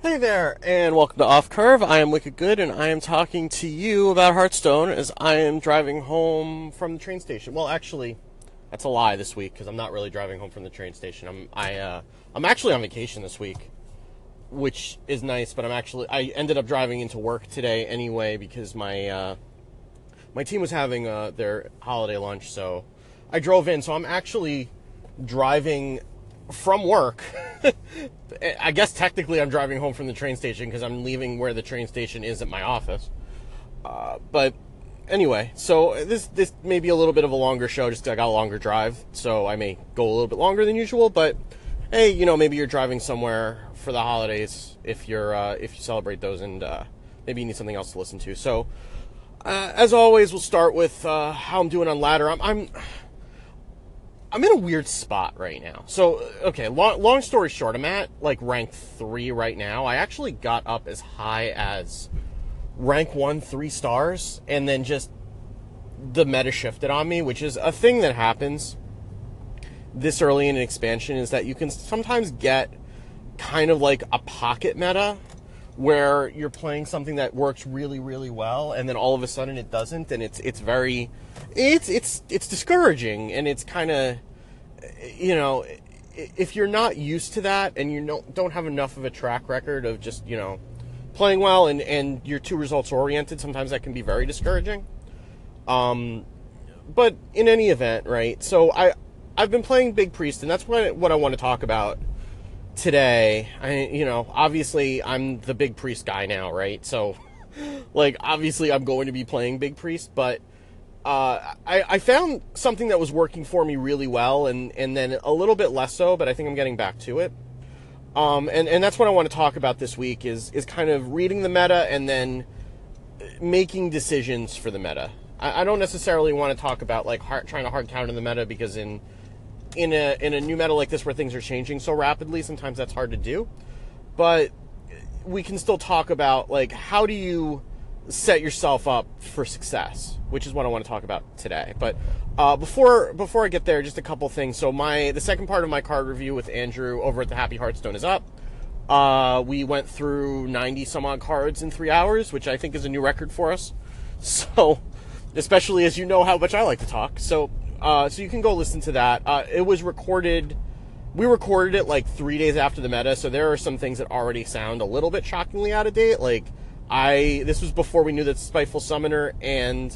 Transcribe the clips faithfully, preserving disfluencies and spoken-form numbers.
Hey there, and welcome to Off Curve. I am Wicked Good, and I am talking to you about Hearthstone as I am driving home from the train station. Well, actually, that's a lie this week because I'm not really driving home from the train station. I'm I uh, I'm actually on vacation this week, which is nice. But I'm actually I ended up driving into work today anyway because my uh, my team was having uh, their holiday lunch, so I drove in. So I'm actually driving from work. I guess technically I'm driving home from the train station because I'm leaving where the train station is at my office. Uh, but anyway, so this this may be a little bit of a longer show just 'cause I got a longer drive, so I may go a little bit longer than usual. But hey, you know, maybe you're driving somewhere for the holidays if you're uh, if you celebrate those, and uh, maybe you need something else to listen to. So uh, as always, we'll start with uh, how I'm doing on ladder. I'm, I'm I'm in a weird spot right now. So, okay, long, long story short, I'm at, like, rank three right now. I actually got up as high as rank one, three stars, and then just the meta shifted on me, which is a thing that happens this early in an expansion, is that you can sometimes get kind of like a pocket meta where you're playing something that works really, really well, and then all of a sudden it doesn't, and it's it's very, it's it's it's discouraging, and it's kind of, you know, if you're not used to that, and you don't don't have enough of a track record of just, you know, playing well, and and you're too results oriented, sometimes that can be very discouraging. Um, but in any event, right? So I I've been playing Big Priest, and that's what what I want to talk about today. I, you know, obviously I'm the Big Priest guy now, right? So, like, obviously I'm going to be playing Big Priest, but uh, I, I found something that was working for me really well, and, and then a little bit less so, but I think I'm getting back to it. Um, and, and that's what I want to talk about this week is, is kind of reading the meta and then making decisions for the meta. I, I don't necessarily want to talk about, like, hard, trying to hard counter the meta, because in In a in a new meta like this where things are changing so rapidly, sometimes that's hard to do. But we can still talk about, like, how do you set yourself up for success, which is what I want to talk about today. But uh, before before I get there, just a couple things. So my the second part of my card review with Andrew over at the Happy Hearthstone is up. Uh, we went through ninety some odd cards in three hours, which I think is a new record for us. So, especially as you know how much I like to talk. So. Uh, so you can go listen to that. Uh, it was recorded, we recorded it like three days after the meta, so there are some things that already sound a little bit shockingly out of date. Like, I, this was before we knew that Spiteful Summoner and,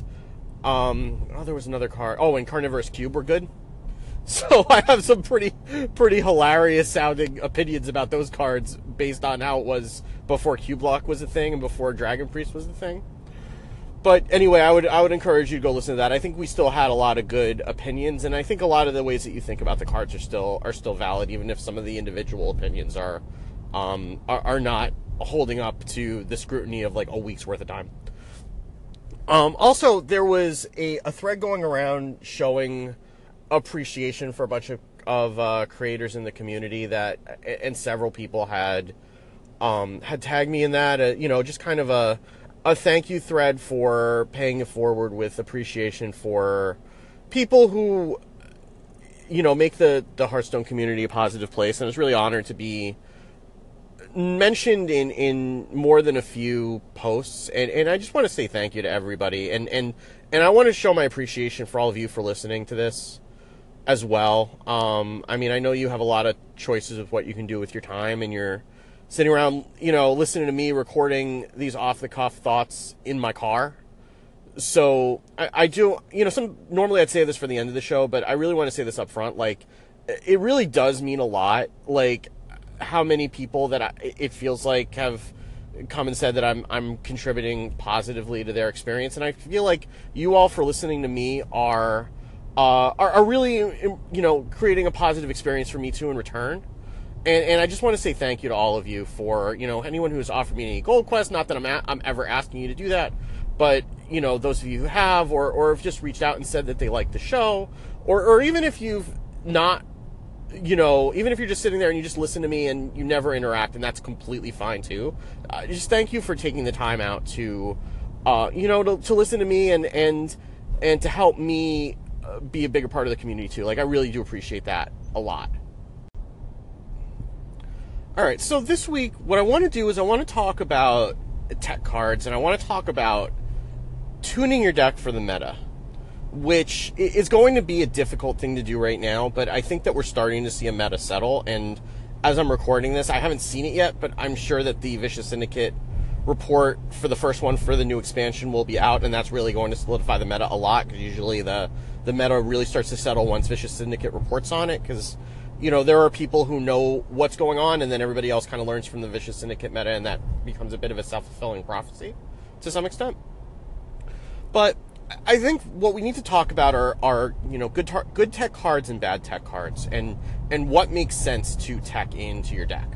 um, oh, there was another card. Oh, and Carnivorous Cube were good. So I have some pretty, pretty hilarious sounding opinions about those cards based on how it was before Cube-Lock was a thing and before Dragon Priest was a thing. But anyway, I would I would encourage you to go listen to that. I think we still had a lot of good opinions, and I think a lot of the ways that you think about the cards are still are still valid, even if some of the individual opinions are um, are, are not holding up to the scrutiny of like a week's worth of time. Um, also, there was a, a thread going around showing appreciation for a bunch of of uh, creators in the community that, and several people had um, had tagged me in that. Uh, you know, just kind of a a thank you thread for paying it forward with appreciation for people who, you know, make the, the Hearthstone community a positive place. And I was really honored to be mentioned in, in more than a few posts. And, and I just want to say thank you to everybody. And, and, and I want to show my appreciation for all of you for listening to this as well. Um, I mean, I know you have a lot of choices of what you can do with your time, and you're sitting around, you know, listening to me recording these off-the-cuff thoughts in my car. So I, I do, you know, some normally I'd say this for the end of the show, but I really want to say this up front. Like, it really does mean a lot, like, how many people that I, it feels like have come and said that I'm I'm contributing positively to their experience. And I feel like you all, for listening to me, are, uh, are, are really, you know, creating a positive experience for me, too, in return. And, and I just want to say thank you to all of you for, you know, anyone who has offered me any gold quest. Not that I'm a, I'm ever asking you to do that, but, you know, those of you who have, or, or have just reached out and said that they like the show, or, or even if you've not, you know, even if you're just sitting there and you just listen to me and you never interact, and that's completely fine too. Uh, just thank you for taking the time out to, uh, you know, to, to listen to me and, and, and to help me be a bigger part of the community too. Like, I really do appreciate that a lot. All right, so this week, what I want to do is I want to talk about tech cards, and I want to talk about tuning your deck for the meta, which is going to be a difficult thing to do right now, but I think that we're starting to see a meta settle, and as I'm recording this, I haven't seen it yet, but I'm sure that the Vicious Syndicate report for the first one for the new expansion will be out, and that's really going to solidify the meta a lot, because usually the, the meta really starts to settle once Vicious Syndicate reports on it, because you know, there are people who know what's going on, and then everybody else kind of learns from the Vicious Syndicate meta, and that becomes a bit of a self-fulfilling prophecy to some extent. But I think what we need to talk about are, are you know, good tar- good tech cards and bad tech cards, and and what makes sense to tech into your deck.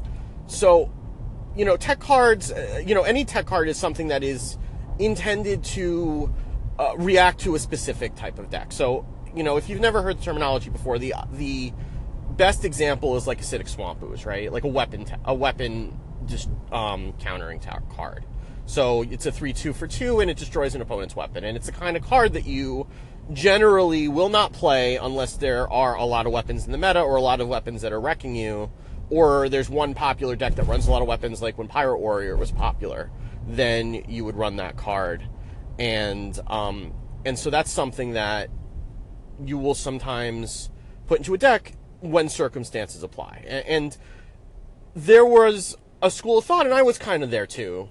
So, you know, tech cards, uh, you know, any tech card is something that is intended to uh, react to a specific type of deck. So, you know, if you've never heard the terminology before, the the best example is like Acidic Swamp Ooze, right? Like a weapon, ta- a weapon just um, countering ta- card. So it's a three two for two, and it destroys an opponent's weapon. And it's the kind of card that you generally will not play unless there are a lot of weapons in the meta, or a lot of weapons that are wrecking you, or there's one popular deck that runs a lot of weapons, like when Pirate Warrior was popular. Then you would run that card, and um, and so that's something that you will sometimes put into a deck when circumstances apply. And there was a school of thought, and I was kind of there too,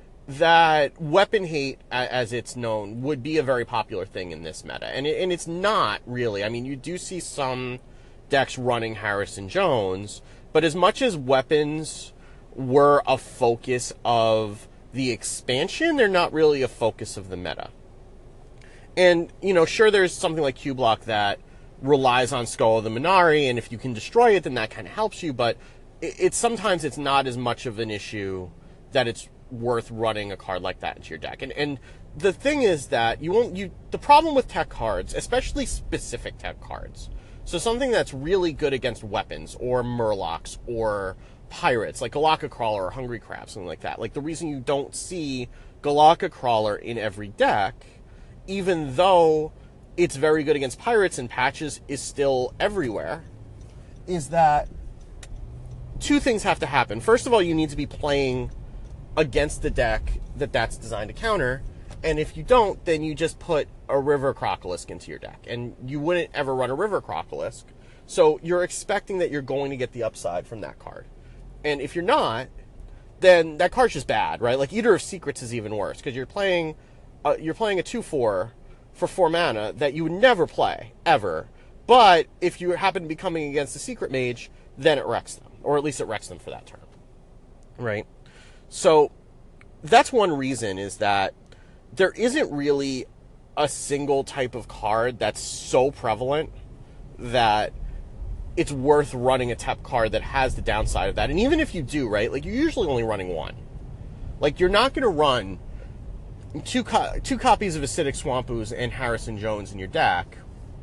that weapon hate, as it's known, would be a very popular thing in this meta. And, it, and it's not really. I mean, you do see some decks running Harrison Jones, but as much as weapons were a focus of the expansion, they're not really a focus of the meta. And, you know, sure, there's something like Q-Block that relies on Skull of the Minari, and if you can destroy it, then that kind of helps you, but it, it's sometimes it's not as much of an issue that it's worth running a card like that into your deck. And and the thing is that you won't you the problem with tech cards, especially specific tech cards, so something that's really good against weapons or Murlocs or pirates, like Galaka Crawler or Hungry Crab, something like that. Like the reason you don't see Galaka Crawler in every deck, even though it's very good against pirates and patches is still everywhere, is that two things have to happen. First of all, you need to be playing against the deck that that's designed to counter, and if you don't, then you just put a River Crocolisk into your deck, and you wouldn't ever run a River Crocolisk, so you're expecting that you're going to get the upside from that card. And if you're not, then that card's just bad, right? Like Eater of Secrets is even worse, because you're playing uh, you're playing a two four for four mana that you would never play, ever. But if you happen to be coming against a Secret Mage, then it wrecks them. Or at least it wrecks them for that turn. Right? So, that's one reason, is that there isn't really a single type of card that's so prevalent that it's worth running a tech card that has the downside of that. And even if you do, right, like you're usually only running one. Like you're not going to run Two co- two copies of Acidic Swamp Ooze and Harrison Jones in your deck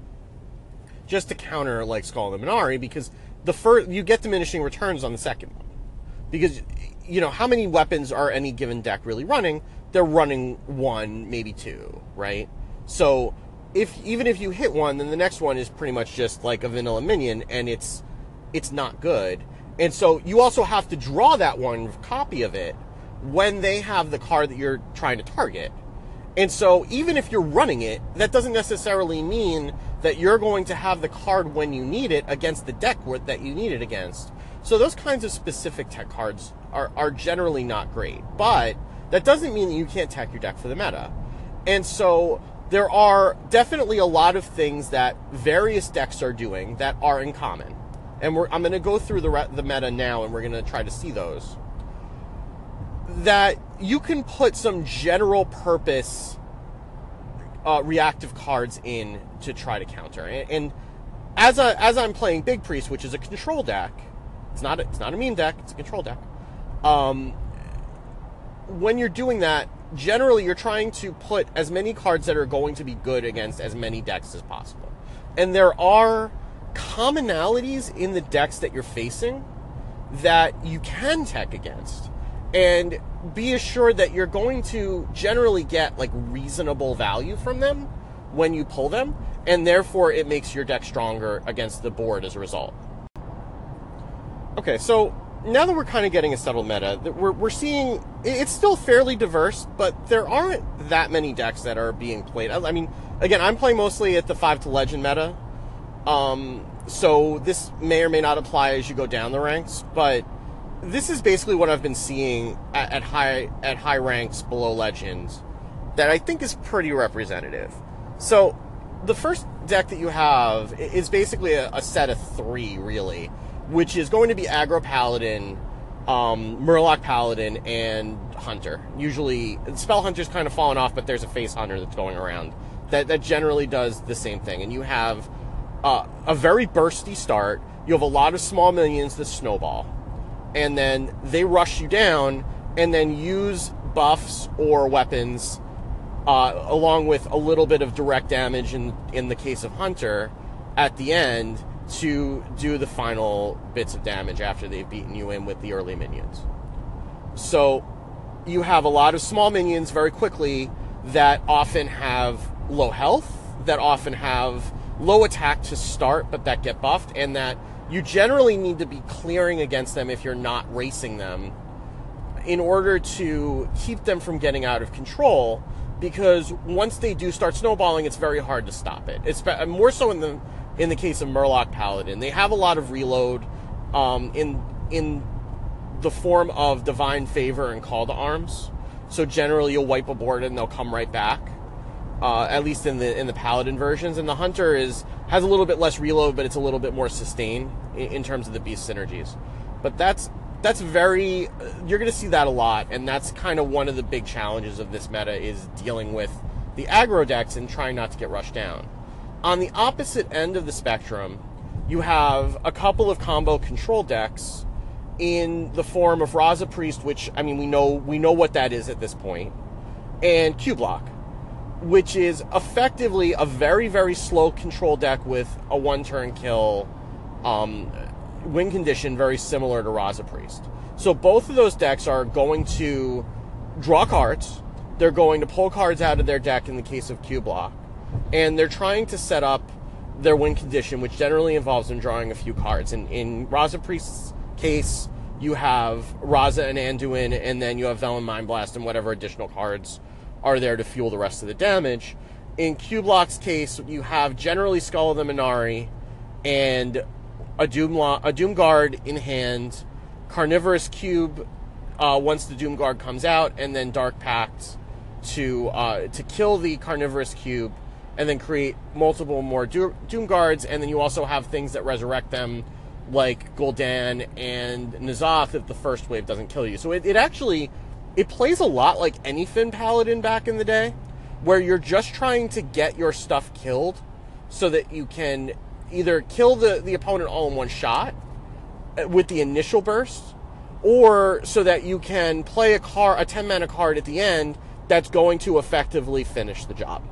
just to counter like Skull of the Minari, because the first you get diminishing returns on the second one. Because you know how many weapons are any given deck really running? They're running one, maybe two, right? So if even if you hit one, then the next one is pretty much just like a vanilla minion, and it's it's not good. And so you also have to draw that one copy of it when they have the card that you're trying to target. And so even if you're running it, that doesn't necessarily mean that you're going to have the card when you need it against the deck that you need it against. So those kinds of specific tech cards are, are generally not great. But that doesn't mean that you can't tech your deck for the meta. And so there are definitely a lot of things that various decks are doing that are in common. And we're, I'm going to go through the, re- the meta now, and we're going to try to see those. That you can put some general purpose uh, reactive cards in to try to counter. And, and as a, as I'm playing Big Priest, which is a control deck, it's not a, it's not a meme deck, it's a control deck. Um, when you're doing that, generally you're trying to put as many cards that are going to be good against as many decks as possible. And there are commonalities in the decks that you're facing that you can tech against. And be assured that you're going to generally get like reasonable value from them when you pull them, and therefore it makes your deck stronger against the board as a result. Okay, so now that we're kind of getting a settled meta, that we're we're seeing it's still fairly diverse, but there aren't that many decks that are being played. I, I mean, again, I'm playing mostly at the five to legend meta, um, so this may or may not apply as you go down the ranks. But this is basically what I've been seeing at, at high at high ranks below legends, that I think is pretty representative. So the first deck that you have is basically a, a set of three, really, which is going to be Aggro Paladin, um, Murloc Paladin, and Hunter. Usually, Spell Hunter's kind of fallen off, but there's a Face Hunter that's going around that, that generally does the same thing. And you have uh, a very bursty start. You have a lot of small minions that snowball. And then they rush you down, and then use buffs or weapons, uh, along with a little bit of direct damage in, in the case of Hunter, at the end, to do the final bits of damage after they've beaten you in with the early minions. So you have a lot of small minions very quickly that often have low health, that often have low attack to start, but that get buffed, and that you generally need to be clearing against them if you're not racing them in order to keep them from getting out of control, because once they do start snowballing, it's very hard to stop it. It's more so in the in the case of Murloc Paladin. They have a lot of reload um, in in the form of Divine Favor and Call to Arms. So generally you'll wipe a board and they'll come right back. Uh, at least in the in the Paladin versions. And the Hunter is has a little bit less reload, but it's a little bit more sustain in, in terms of the beast synergies. But that's that's very you're going to see that a lot, and that's kind of one of the big challenges of this meta, is dealing with the aggro decks and trying not to get rushed down. On the opposite end of the spectrum, you have a couple of combo control decks in the form of Raza Priest, which I mean we know we know what that is at this point, and Q-Block, which is effectively a very, very slow control deck with a one-turn kill um, win condition very similar to Raza Priest. So both of those decks are going to draw cards. They're going to pull cards out of their deck in the case of Q-Block. And they're trying to set up their win condition, which generally involves them drawing a few cards. And in Raza Priest's case, you have Raza and Anduin, and then you have Velen Mind Blast and whatever additional cards are there to fuel the rest of the damage. In Q-Block's case, you have generally Skull of the Minari and a Doom, a Doom Guard in hand, Carnivorous Cube uh, once the Doom Guard comes out, and then Dark Pact to uh, to kill the Carnivorous Cube, and then create multiple more Do- Doom Guards, and then you also have things that resurrect them, like Gul'dan and N'Zoth if the first wave doesn't kill you. So it, it actually... It plays a lot like Anyfin Paladin back in the day, where you're just trying to get your stuff killed so that you can either kill the, the opponent all in one shot with the initial burst, or so that you can play a card, a ten mana card at the end that's going to effectively finish the job.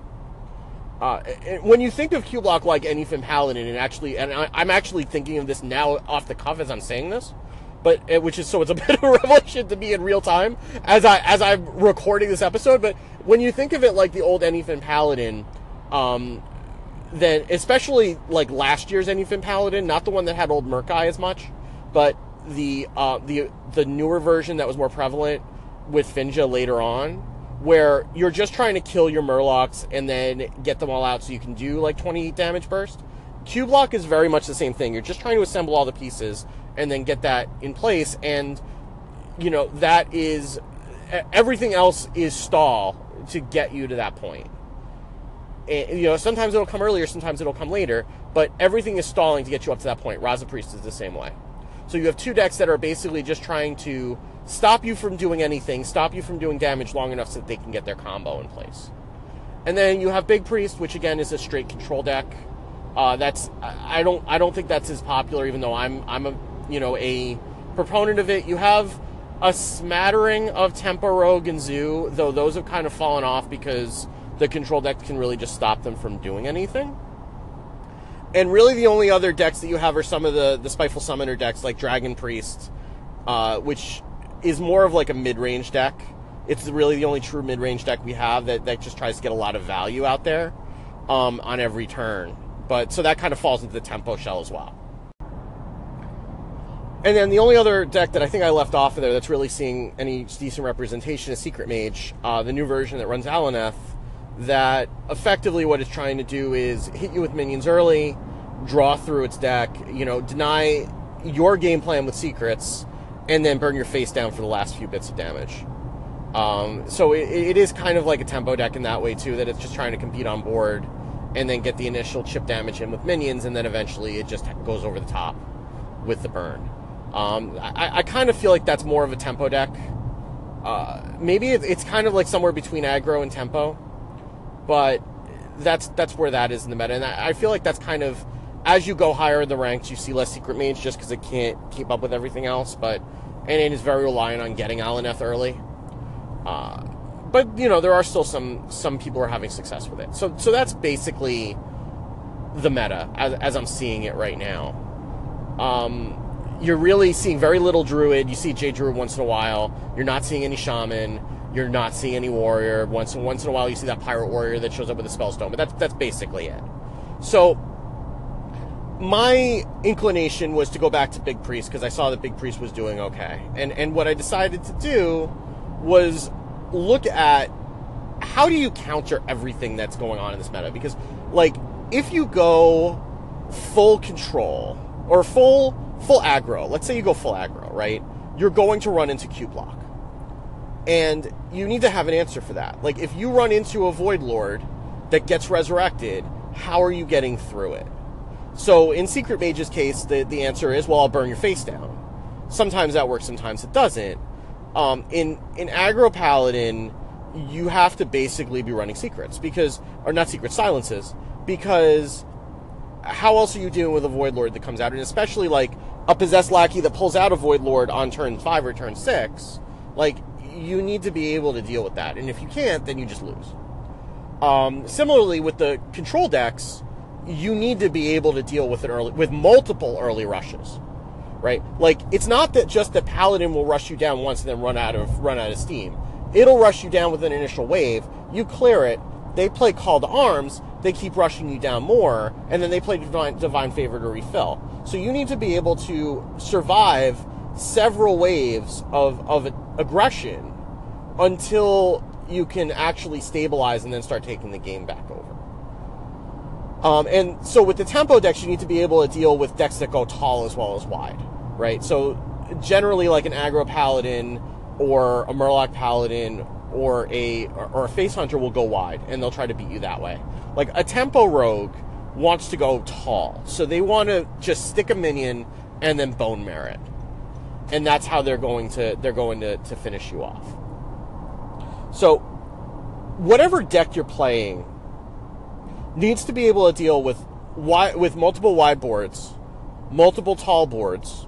Uh, when you think of Q-Block like Anyfin Paladin, and actually, and I, I'm actually thinking of this now off the cuff as I'm saying this, but which is so it's a bit of a revelation to me in real time as I as I'm recording this episode. But when you think of it like the old Anyfin Paladin, um, then especially like last year's Anyfin Paladin, not the one that had old Murk-Eye as much, but the uh, the the newer version that was more prevalent with Finja later on, where you're just trying to kill your Murlocs and then get them all out so you can do like twenty damage burst. Q-Block is very much the same thing. You're just trying to assemble all the pieces and then get that in place, and you know that is everything else is stall to get you to that point. And, you know, sometimes it'll come earlier, sometimes it'll come later, but everything is stalling to get you up to that point. Raza Priest is the same way. So you have two decks that are basically just trying to stop you from doing anything, stop you from doing damage long enough so that they can get their combo in place. And then you have Big Priest, which again is a straight control deck. Uh, that's I don't I don't think that's as popular, even though I'm I'm a you know a proponent of it. You have a smattering of Tempo Rogue and Zoo, though those have kind of fallen off because the control deck can really just stop them from doing anything. And really the only other decks that you have are some of the, the Spiteful Summoner decks, like Dragon Priest, uh, which is more of like a mid-range deck. It's really the only true mid-range deck we have that, that just tries to get a lot of value out there um, on every turn. But so that kind of falls into the tempo shell as well. And then the only other deck that I think I left off of there that's really seeing any decent representation is Secret Mage, uh, the new version that runs Alaneth, that effectively what it's trying to do is hit you with minions early, draw through its deck, you know, deny your game plan with secrets, and then burn your face down for the last few bits of damage. Um, so it, it is kind of like a tempo deck in that way, too, that it's just trying to compete on board and then get the initial chip damage in with minions, and then eventually it just goes over the top with the burn. Um, I, I kind of feel like that's more of a tempo deck. Uh, maybe it, it's kind of like somewhere between aggro and tempo, but that's that's where that is in the meta. And I, I feel like that's kind of, as you go higher in the ranks, you see less Secret Mage just because it can't keep up with everything else. But and it is very reliant on getting Alaneth early. Uh, but you know there are still some some people who are having success with it. So so that's basically the meta as, as I'm seeing it right now. Um, You're really seeing very little Druid. You see J Druid once in a while. You're not seeing any Shaman. You're not seeing any Warrior. Once once in a while, you see that Pirate Warrior that shows up with a Spellstone. But that's that's basically it. So my inclination was to go back to Big Priest because I saw that Big Priest was doing okay. And and what I decided to do was look at how do you counter everything that's going on in this meta. Because, like, if you go full control or full... Full aggro. Let's say you go full aggro, right? You're going to run into Q-Block. And you need to have an answer for that. Like, if you run into a Void Lord that gets resurrected, how are you getting through it? So, in Secret Mage's case, the, the answer is, well, I'll burn your face down. Sometimes that works, sometimes it doesn't. Um, in, in Aggro Paladin, you have to basically be running secrets. because, Or not secret silences. Because... how else are you dealing with a Void Lord that comes out? And especially, like, a Possessed Lackey that pulls out a Void Lord on turn five or turn six, like, you need to be able to deal with that. And if you can't, then you just lose. Um, similarly, with the control decks, you need to be able to deal with it early, with multiple early rushes, right? Like, it's not that just the Paladin will rush you down once and then run out of, run out of steam. It'll rush you down with an initial wave, you clear it, they play Call to Arms, they keep rushing you down more, and then they play Divine, Divine Favor to refill. So you need to be able to survive several waves of, of aggression until you can actually stabilize and then start taking the game back over. Um, and so with the tempo decks, you need to be able to deal with decks that go tall as well as wide, right? So generally like an Aggro Paladin or a Murloc Paladin or a or a Face Hunter will go wide, and they'll try to beat you that way. Like, a Tempo Rogue wants to go tall, so they want to just stick a minion and then Bone Merit. And that's how they're going to they're going to, to finish you off. So, whatever deck you're playing needs to be able to deal with wide, with multiple wide boards, multiple tall boards,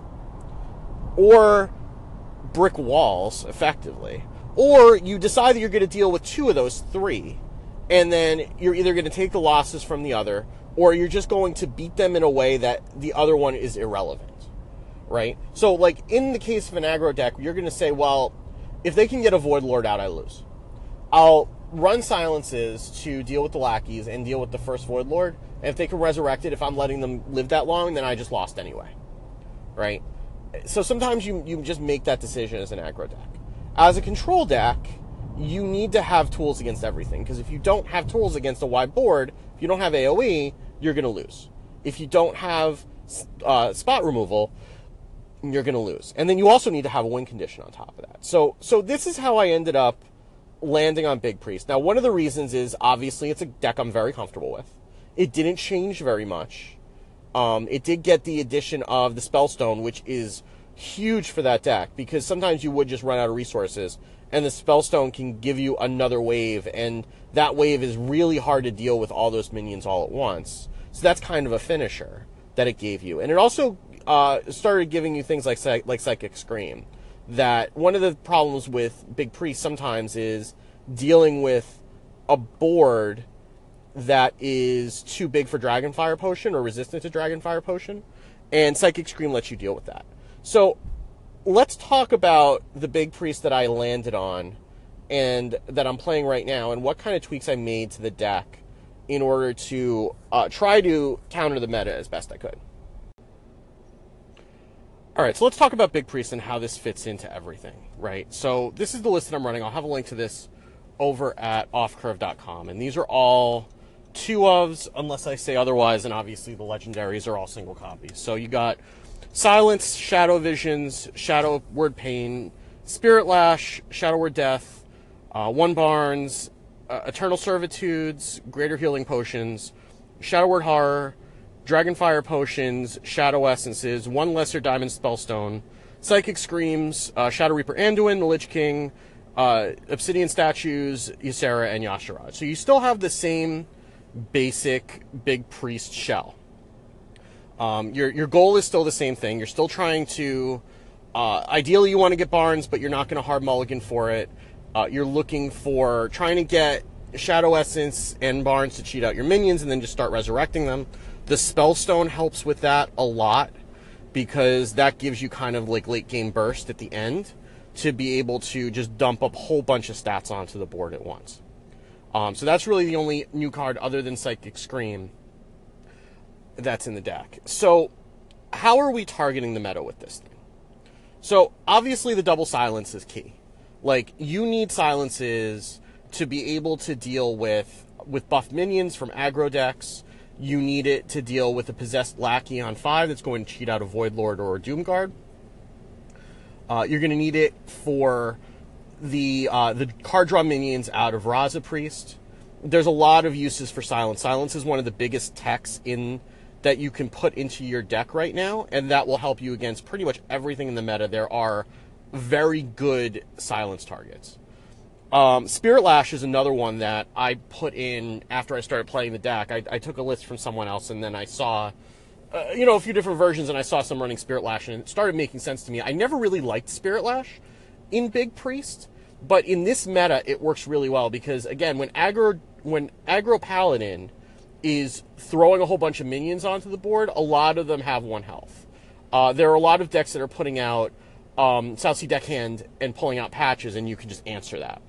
or brick walls, effectively. Or you decide that you're going to deal with two of those three, and then you're either going to take the losses from the other, or you're just going to beat them in a way that the other one is irrelevant, right? So, like, in the case of an aggro deck, you're going to say, well, if they can get a Void Lord out, I lose. I'll run silences to deal with the lackeys and deal with the first Void Lord, and if they can resurrect it, if I'm letting them live that long, then I just lost anyway, right? So sometimes you, you just make that decision as an aggro deck. As a control deck, you need to have tools against everything, because if you don't have tools against a wide board, if you don't have A O E, you're going to lose. If you don't have uh, spot removal, you're going to lose. And then you also need to have a win condition on top of that. So, so this is how I ended up landing on Big Priest. Now, one of the reasons is, obviously, it's a deck I'm very comfortable with. It didn't change very much. Um, it did get the addition of the Spellstone, which is huge for that deck, because sometimes you would just run out of resources, and the Spellstone can give you another wave, and that wave is really hard to deal with all those minions all at once. So that's kind of a finisher that it gave you. And it also uh, started giving you things like like Psychic Scream. That one of the problems with Big Priest sometimes is dealing with a board that is too big for Dragonfire Potion or resistant to Dragonfire Potion, and Psychic Scream lets you deal with that. So let's talk about the Big Priest that I landed on and that I'm playing right now, and what kind of tweaks I made to the deck in order to uh, try to counter the meta as best I could. All right, so let's talk about Big Priest and how this fits into everything, right? So this is the list that I'm running. I'll have a link to this over at off curve dot com, and these are all two ofs, unless I say otherwise, and obviously the legendaries are all single copies. So you got Silence, Shadow Visions, Shadow Word Pain, Spirit Lash, Shadow Word Death, uh, One Barnes, uh, Eternal Servitudes, Greater Healing Potions, Shadow Word Horror, Dragonfire Potions, Shadow Essences, One Lesser Diamond Spellstone, Psychic Screams, uh, Shadow Reaper Anduin, the Lich King, uh, Obsidian Statues, Ysera, and Y'Shaarj. So you still have the same basic Big Priest shell. Um, your, your goal is still the same thing. You're still trying to, uh, ideally you want to get Barnes, but you're not going to hard mulligan for it. Uh, you're looking for, trying to get Shadow Essence and Barnes to cheat out your minions and then just start resurrecting them. The Spellstone helps with that a lot because that gives you kind of like late game burst at the end to be able to just dump up a whole bunch of stats onto the board at once. Um, so that's really the only new card other than Psychic Scream that's in the deck. So how are we targeting the meta with this thing? So obviously the double silence is key. Like, you need silences to be able to deal with, with buff minions from aggro decks. You need it to deal with a possessed lackey on five that's going to cheat out a Void Lord or a Doomguard. Uh, you're going to need it for the uh, the card draw minions out of Raza Priest. There's a lot of uses for Silence. Silence is one of the biggest techs in that you can put into your deck right now, and that will help you against pretty much everything in the meta. There are very good Silence targets. Um, Spirit Lash is another one that I put in after I started playing the deck. I, I took a list from someone else, and then I saw, uh, you know, a few different versions, and I saw some running Spirit Lash, and it started making sense to me. I never really liked Spirit Lash in Big Priest, but in this meta, it works really well because, again, when aggro, when aggro Paladin is throwing a whole bunch of minions onto the board, a lot of them have one health. Uh, there are a lot of decks that are putting out um, South Sea Deckhand and pulling out patches, and you can just answer that.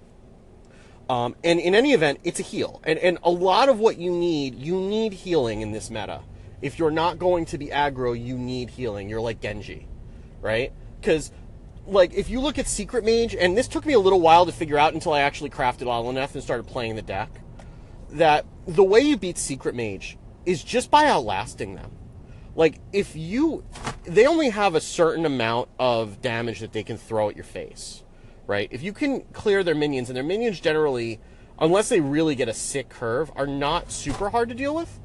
Um, and in any event, it's a heal. And, and a lot of what you need, you need healing in this meta. If you're not going to be aggro, you need healing. You're like Genji, right? Because, like, if you look at Secret Mage, and this took me a little while to figure out until I actually crafted Aluneth and started playing the deck, that the way you beat Secret Mage is just by outlasting them. Like, if you... They only have a certain amount of damage that they can throw at your face. Right? If you can clear their minions, and their minions generally, unless they really get a sick curve, are not super hard to deal with.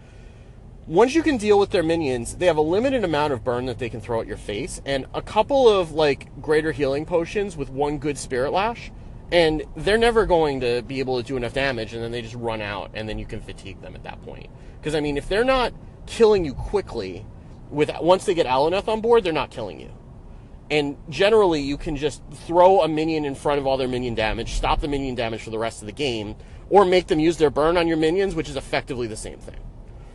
Once you can deal with their minions, they have a limited amount of burn that they can throw at your face, and a couple of, like, greater healing potions with one good Spirit Lash, and they're never going to be able to do enough damage, and then they just run out, and then you can fatigue them at that point. Because, I mean, if they're not killing you quickly, with once they get Aluneth on board, they're not killing you. And generally, you can just throw a minion in front of all their minion damage, stop the minion damage for the rest of the game, or make them use their burn on your minions, which is effectively the same thing.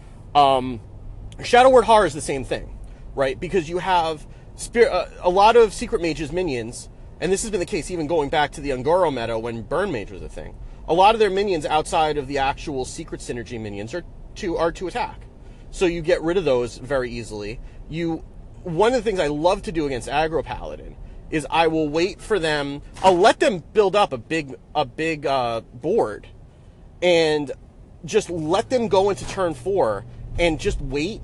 Um, Shadow Word Horror is the same thing, right? Because you have spirit, uh, a lot of Secret Mage's minions, and this has been the case even going back to the Ungoro meta when Burn Mage was a thing. A lot of their minions outside of the actual Secret Synergy minions are to, are to attack. So you get rid of those very easily. You... One of the things I love to do against aggro Paladin is I will wait for them. I'll let them build up a big a big uh, board, and just let them go into turn four, and just wait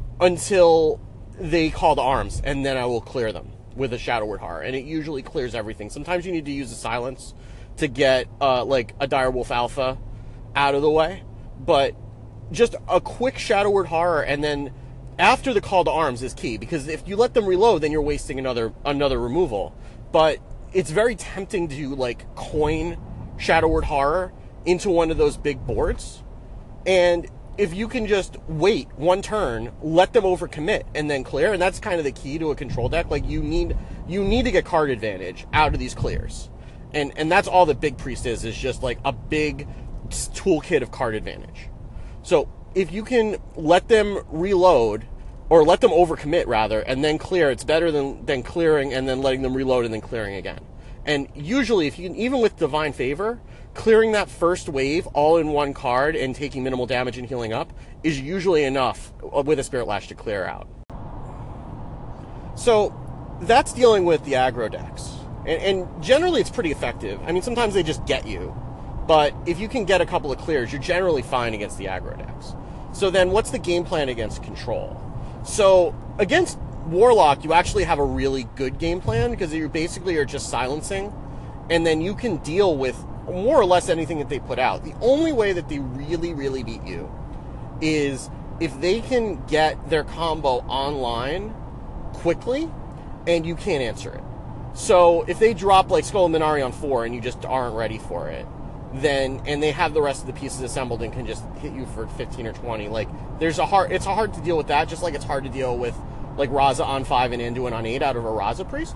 until they call the arms, and then I will clear them with a Shadow Word Horror, and it usually clears everything. Sometimes you need to use a silence to get uh, like a Direwolf Alpha out of the way, but just a quick Shadow Word Horror, and then after the call to arms is key, because if you let them reload, then you're wasting another another removal. But it's very tempting to like coin Shadow Word Horror into one of those big boards, and if you can just wait one turn, let them overcommit, and then clear, and that's kind of the key to a control deck. Like you need you need to get card advantage out of these clears, and and that's all that Big Priest is is just like a big toolkit of card advantage. So if you can let them reload, or let them overcommit rather, and then clear, it's better than, than clearing and then letting them reload and then clearing again. And usually, if you can, even with Divine Favor, clearing that first wave all in one card and taking minimal damage and healing up is usually enough with a Spirit Lash to clear out. So that's dealing with the aggro decks. And, and generally it's pretty effective. I mean, sometimes they just get you. But if you can get a couple of clears, you're generally fine against the aggro decks. So then what's the game plan against control? So against Warlock, you actually have a really good game plan because you basically are just silencing. And then you can deal with more or less anything that they put out. The only way that they really, really beat you is if they can get their combo online quickly and you can't answer it. So if they drop like Skull and Minari on four and you just aren't ready for it, then and they have the rest of the pieces assembled and can just hit you for fifteen or twenty, like there's a hard it's hard to deal with that, just like it's hard to deal with like Raza on five and Anduin on eight out of a Raza Priest.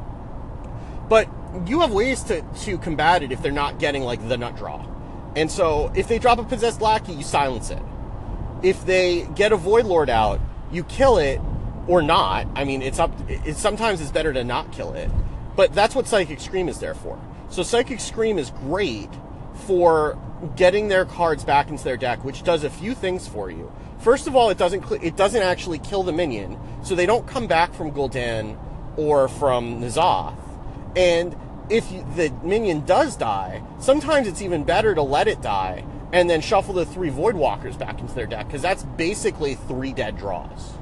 But you have ways to, to combat it if they're not getting like the nut draw. And so if they drop a Possessed Lackey, you silence it. If they get a Void Lord out, you kill it or not. I mean, it's up. It, sometimes it's better to not kill it, but that's what Psychic Scream is there for. So Psychic Scream is great for getting their cards back into their deck, which does a few things for you. First of all, it doesn't it doesn't actually kill the minion, so they don't come back from Gul'dan or from N'Zoth. And if you, the minion does die, sometimes it's even better to let it die and then shuffle the three Voidwalkers back into their deck, because that's basically three dead draws.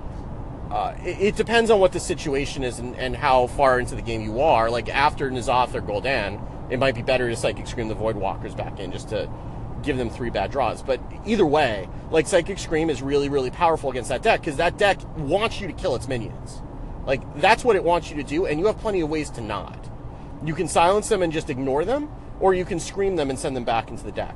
Uh, it, it depends on what the situation is and, and how far into the game you are. Like after N'Zoth or Gul'dan, it might be better to Psychic Scream the Voidwalkers back in just to give them three bad draws. But either way, like Psychic Scream is really, really powerful against that deck because that deck wants you to kill its minions. Like, that's what it wants you to do, and you have plenty of ways to not. You can silence them and just ignore them, or you can scream them and send them back into the deck.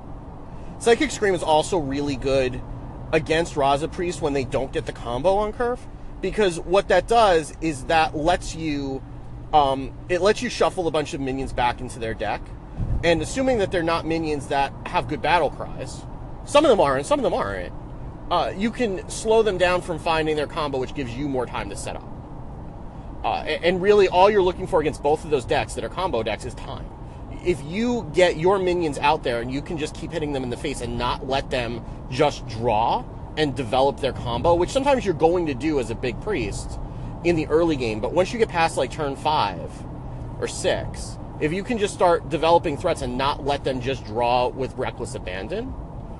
Psychic Scream is also really good against Raza Priest when they don't get the combo on curve, because what that does is that lets you, um, it lets you shuffle a bunch of minions back into their deck, and assuming that they're not minions that have good battle cries, some of them are and some of them aren't, uh, you can slow them down from finding their combo, which gives you more time to set up. Uh, and really, all you're looking for against both of those decks that are combo decks is time. If you get your minions out there and you can just keep hitting them in the face and not let them just draw and develop their combo, which sometimes you're going to do as a big priest in the early game, but once you get past like turn five or six, if you can just start developing threats and not let them just draw with reckless abandon,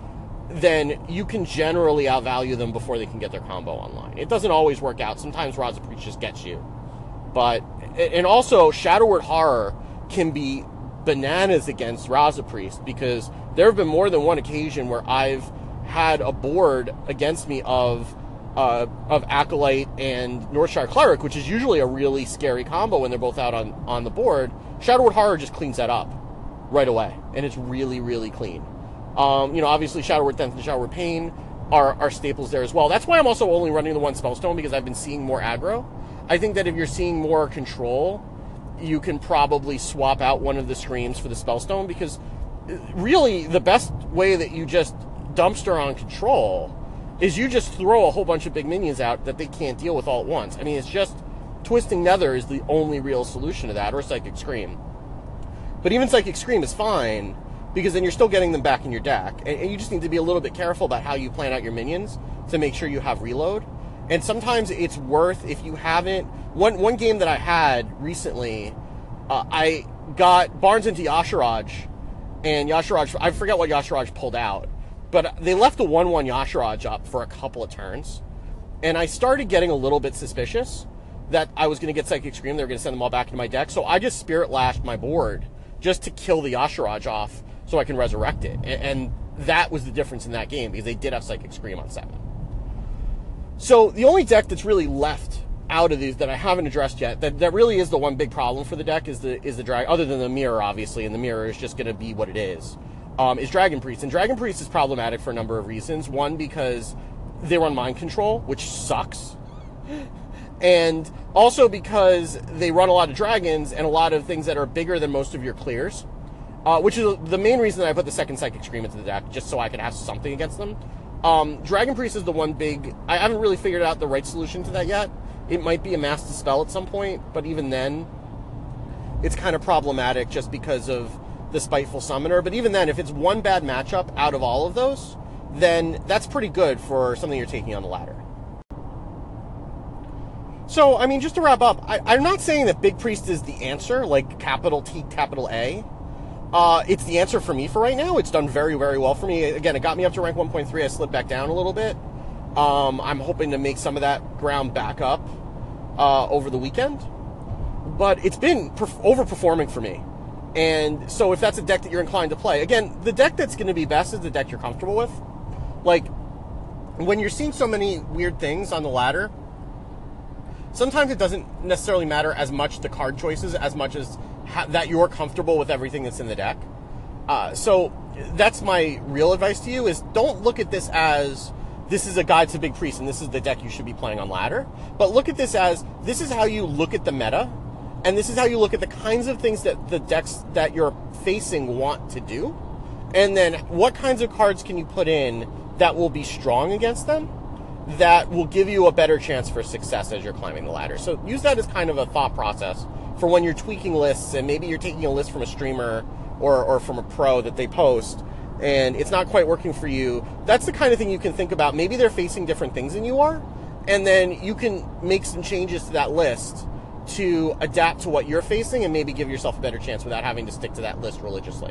then you can generally outvalue them before they can get their combo online. It doesn't always work out. Sometimes Raza Priest just gets you. But, and also, Shadow Word Horror can be bananas against Raza Priest, because there have been more than one occasion where I've had a board against me of uh, of Acolyte and Northshire Cleric, which is usually a really scary combo when they're both out on, on the board. Shadow Word Horror just cleans that up right away, and it's really, really clean. Um, you know, obviously Shadow Word Tenth and Shadow Word Pain are, are staples there as well. That's why I'm also only running the one Spellstone, because I've been seeing more aggro. I think that if you're seeing more control, you can probably swap out one of the Screams for the Spellstone, because really the best way that you just dumpster on control is you just throw a whole bunch of big minions out that they can't deal with all at once. I mean, it's just Twisting Nether is the only real solution to that, or Psychic Scream. But even Psychic Scream is fine, because then you're still getting them back in your deck, and, and you just need to be a little bit careful about how you plan out your minions to make sure you have reload. And sometimes it's worth, if you haven't, one one game that I had recently, uh, I got Barnes into Yashiraj, and Yashiraj, I forget what Yashiraj pulled out, but they left the one one Yashiraj up for a couple of turns, and I started getting a little bit suspicious that I was going to get Psychic Scream, they were going to send them all back into my deck, so I just Spirit Lashed my board just to kill the Yashiraj off so I can resurrect it, and, and that was the difference in that game, because they did have Psychic Scream on seven. So the only deck that's really left out of these that I haven't addressed yet, that, that really is the one big problem for the deck, is the is the drag, other than the mirror, obviously, and the mirror is just going to be what it is, um, is Dragon Priest. And Dragon Priest is problematic for a number of reasons. One, because they run Mind Control, which sucks. And also because they run a lot of dragons and a lot of things that are bigger than most of your clears, uh, which is the main reason that I put the second Psychic Scream into the deck, just so I could have something against them. Um, Dragon Priest is the one big... I haven't really figured out the right solution to that yet. It might be a Mass Dispel at some point, but even then, it's kind of problematic just because of the Spiteful Summoner. But even then, if it's one bad matchup out of all of those, then that's pretty good for something you're taking on the ladder. So, I mean, just to wrap up, I, I'm not saying that Big Priest is the answer, like capital T, capital A. Uh, it's the answer for me for right now. It's done very, very well for me. Again, it got me up to rank one point three. I slipped back down a little bit. Um, I'm hoping to make some of that ground back up uh, over the weekend. But it's been perf- overperforming for me. And so if that's a deck that you're inclined to play, again, the deck that's going to be best is the deck you're comfortable with. Like, when you're seeing so many weird things on the ladder, sometimes it doesn't necessarily matter as much the card choices as much as ha- that you're comfortable with everything that's in the deck. Uh, so that's my real advice to you is don't look at this as this is a guide to Big Priest and this is the deck you should be playing on ladder. But look at this as this is how you look at the meta and this is how you look at the kinds of things that the decks that you're facing want to do. And then what kinds of cards can you put in that will be strong against them, that will give you a better chance for success as you're climbing the ladder. So use that as kind of a thought process for when you're tweaking lists and maybe you're taking a list from a streamer or, or from a pro that they post and it's not quite working for you. That's the kind of thing you can think about. Maybe they're facing different things than you are, and then you can make some changes to that list to adapt to what you're facing and maybe give yourself a better chance without having to stick to that list religiously.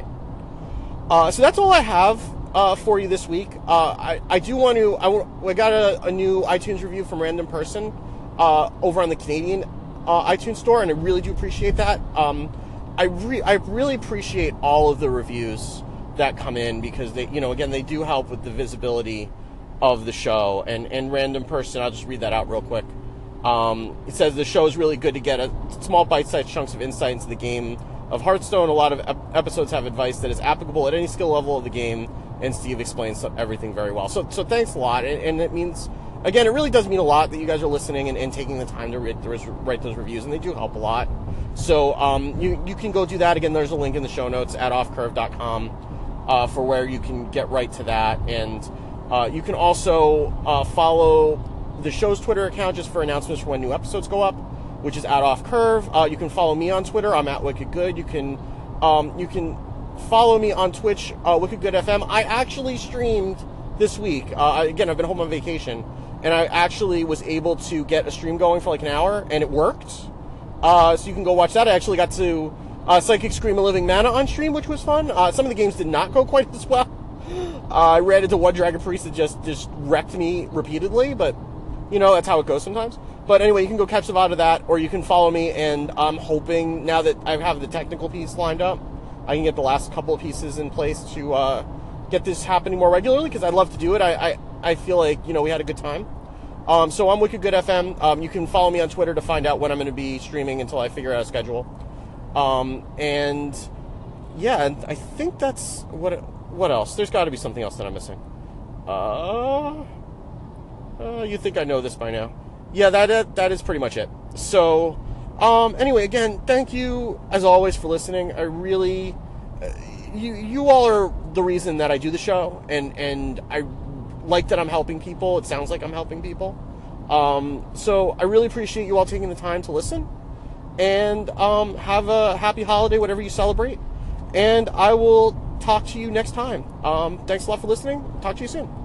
Uh, so that's all I have uh, for you this week. Uh, I, I do want to, I, I got a, a new iTunes review from Random Person uh, over on the Canadian uh, iTunes store, and I really do appreciate that. Um, I, re- I really appreciate all of the reviews that come in because they, you know, again, they do help with the visibility of the show. And, and Random Person, I'll just read that out real quick. Um, it says the show is really good to get a small bite-sized chunks of insight into the game of Hearthstone. A lot of ep- episodes have advice that is applicable at any skill level of the game, and Steve explains everything very well. So, so thanks a lot, and, and it means, again, it really does mean a lot that you guys are listening and, and taking the time to write those, write those reviews, and they do help a lot. So, um, you you can go do that. Again, there's a link in the show notes at off curve dot com uh, for where you can get right to that, and uh, you can also uh, follow the show's Twitter account just for announcements for when new episodes go up, which is at Off Curve. Uh, you can follow me on Twitter. I'm at Wicked Good. You can, um, you can follow me on Twitch, uh, Wicked Good F M. I actually streamed this week. Uh, again, I've been home on vacation, and I actually was able to get a stream going for like an hour, and it worked. Uh, so you can go watch that. I actually got to uh, Psychic Scream of Living Mana on stream, which was fun. Uh, some of the games did not go quite as well. Uh, I ran into one Dragon Priest that just, just wrecked me repeatedly, but you know, that's how it goes sometimes. But anyway, you can go catch the V O D of that, or you can follow me, and I'm hoping, now that I have the technical piece lined up, I can get the last couple of pieces in place to uh, get this happening more regularly, because I'd love to do it. I, I, I feel like, you know, we had a good time. Um, so I'm Wicked Good F M. Um, you can follow me on Twitter to find out when I'm going to be streaming until I figure out a schedule. Um, and, yeah, and I think that's, what, what else? There's got to be something else that I'm missing. Uh... Uh, you think I know this by now. Yeah, that uh, that is pretty much it. So, um, anyway, again, thank you, as always, for listening. I really... Uh, you you all are the reason that I do the show, and, and I like that I'm helping people. It sounds like I'm helping people. Um, so, I really appreciate you all taking the time to listen. And um, have a happy holiday, whatever you celebrate. And I will talk to you next time. Um, thanks a lot for listening. Talk to you soon.